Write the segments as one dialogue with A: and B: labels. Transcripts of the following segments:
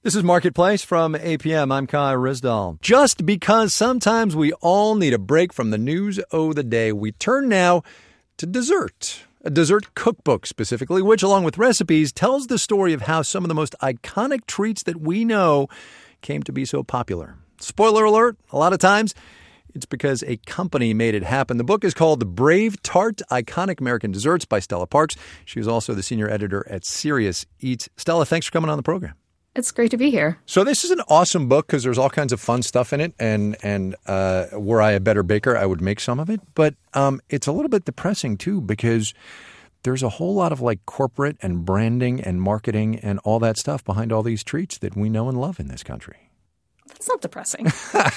A: This is Marketplace from APM. I'm Kai Rizdal. Just because sometimes we all need a break from the news of the day, we turn now to dessert. A dessert cookbook specifically, which along with recipes tells the story of how some of the most iconic treats that we know came to be so popular. Spoiler alert, a lot of times it's because a company made it happen. The book is called The Brave Tart, Iconic American Desserts by Stella Parks. She is also the senior editor at Serious Eats. Stella, thanks for coming on the program.
B: It's great to be here.
A: So this is an awesome book because there's all kinds of fun stuff in it. And were I a better baker, I would make some of it. But it's a little bit depressing, too, because there's a whole lot of like corporate and branding and marketing and all that stuff behind all these treats that we know and love in this country.
B: That's not depressing.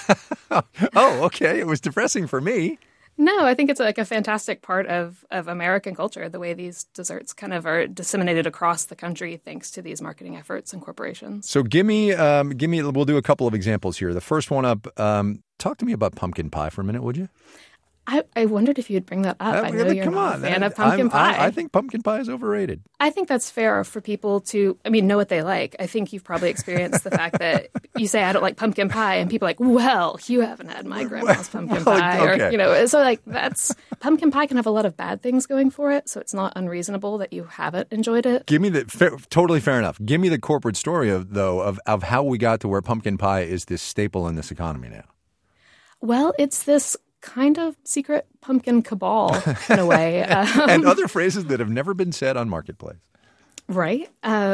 A: Oh, okay. It was depressing for me.
B: No, I think it's like a fantastic part of American culture, the way these desserts kind of are disseminated across the country thanks to these marketing efforts and corporations.
A: So give me, we'll do a couple of examples here. The first one up, talk to me about pumpkin pie for a minute, would you?
B: I wondered if you'd bring that up. I know you're not a fan of pumpkin pie.
A: I think pumpkin pie is overrated.
B: I think that's fair for people to, know what they like. I think you've probably experienced the fact that you say, I don't like pumpkin pie, and people are like, well, you haven't had my grandma's pumpkin pie.
A: Okay.
B: Or, so like pumpkin pie can have a lot of bad things going for it, so it's not unreasonable that you haven't enjoyed it.
A: Give me totally fair enough. Give me the corporate story of how we got to where pumpkin pie is this staple in this economy now.
B: Well, it's this kind of secret pumpkin cabal in a way.
A: And other phrases that have never been said on Marketplace.
B: Right.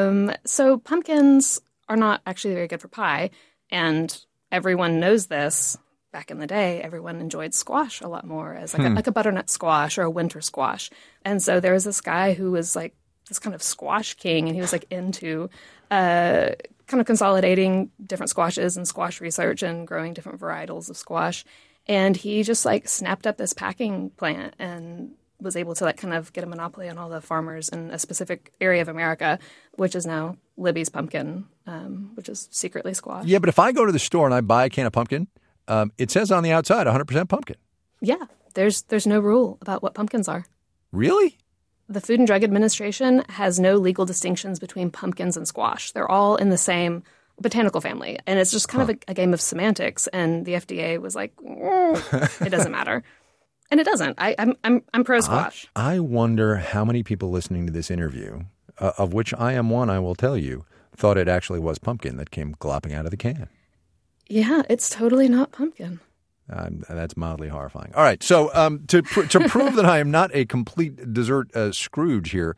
B: So pumpkins are not actually very good for pie, and everyone knows this. Back in the day, everyone enjoyed squash a lot more as like a butternut squash or a winter squash. And so there was this guy who was like this kind of squash king, and he was like into kind of consolidating different squashes and squash research and growing different varietals of squash. And he just like snapped up this packing plant and was able to like kind of get a monopoly on all the farmers in a specific area of America, which is now Libby's pumpkin, which is secretly squash.
A: Yeah, but if I go to the store and I buy a can of pumpkin, it says on the outside 100% pumpkin.
B: Yeah, there's no rule about what pumpkins are.
A: Really?
B: The Food and Drug Administration has no legal distinctions between pumpkins and squash. They're all in the same botanical family, and it's just kind of a game of semantics. And the FDA was like, it doesn't matter, and it doesn't. I'm pro squash.
A: I wonder how many people listening to this interview, of which I am one, I will tell you, thought it actually was pumpkin that came glopping out of the can.
B: Yeah, it's totally not pumpkin.
A: That's mildly horrifying. All right, so to prove that I am not a complete dessert Scrooge here,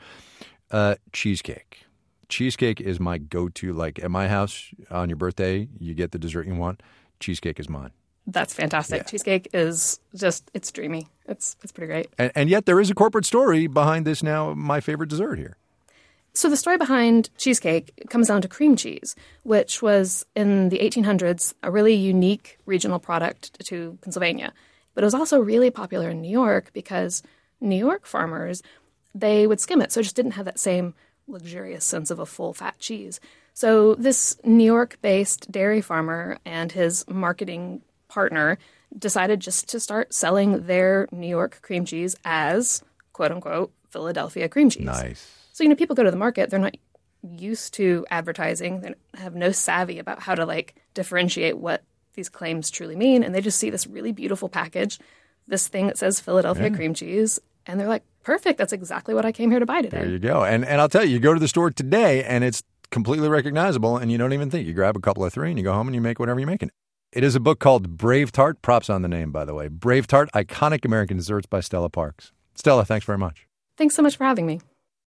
A: cheesecake. Cheesecake is my go-to. Like at my house on your birthday, you get the dessert you want. Cheesecake is mine.
B: That's fantastic. Yeah. Cheesecake is just, it's dreamy. It's pretty great.
A: And yet there is a corporate story behind this now, my favorite dessert here.
B: So the story behind cheesecake comes down to cream cheese, which was in the 1800s a really unique regional product to Pennsylvania. But it was also really popular in New York because New York farmers, they would skim it. So it just didn't have that same luxurious sense of a full fat cheese. So this New York-based dairy farmer and his marketing partner decided just to start selling their New York cream cheese as, quote-unquote, Philadelphia cream cheese.
A: Nice.
B: So, people go to the market, they're not used to advertising, they have no savvy about how to, differentiate what these claims truly mean, and they just see this really beautiful package, this thing that says Philadelphia cream cheese, and they're like, perfect, that's exactly what I came here to buy today.
A: There you go. And I'll tell you go to the store today, and it's completely recognizable, and you don't even think. You grab a couple of three, and you go home, and you make whatever you're making. It is a book called Brave Tart. Props on the name, by the way. Brave Tart, Iconic American Desserts by Stella Parks. Stella, thanks very much.
B: Thanks so much for having me.